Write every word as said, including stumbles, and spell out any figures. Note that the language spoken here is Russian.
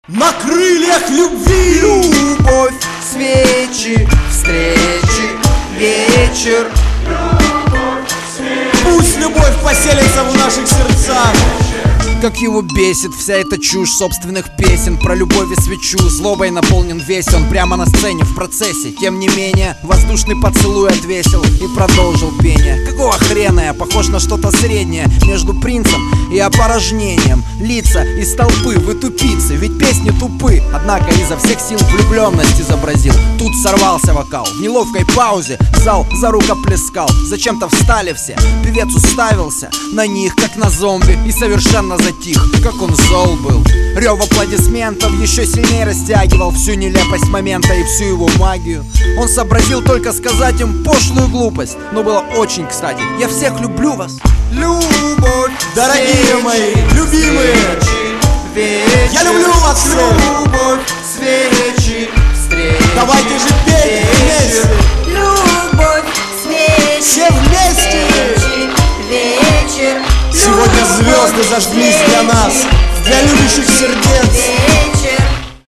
На крыльях любви. Любовь, свечи, встречи, вечер. Любовь, свечи. Пусть любовь поселится в наших сердцах. Как его бесит вся эта чушь собственных песен про любовь и свечу. Злобой наполнен весь он прямо на сцене в процессе. Тем не менее, воздушный поцелуй отвесил и продолжил пение. Какого хрена я похож на что-то среднее между принцем и опорожнением? Лица из толпы, вы тупицы, ведь песни тупы. Однако изо всех сил влюбленность изобразил. Тут сорвался вокал, в неловкой паузе зал за рукоплескал. Зачем-то встали все, певец уставился на них, как на зомби, и совершенно затих. Как он зол был. Рев аплодисментов еще сильнее растягивал всю нелепость момента и всю его магию. Он сообразил только сказать им пошлую глупость, но было очень кстати. Я всех люблю вас. Любовь, дорогие свечи, мои, любимые, вечер, я люблю вас всех. Любовь, свечи, встречи. Давайте же петь вместе. Любовь, свечи, все вместе. Вечер. Сегодня звезды зажглись для нас, для любящих сердец.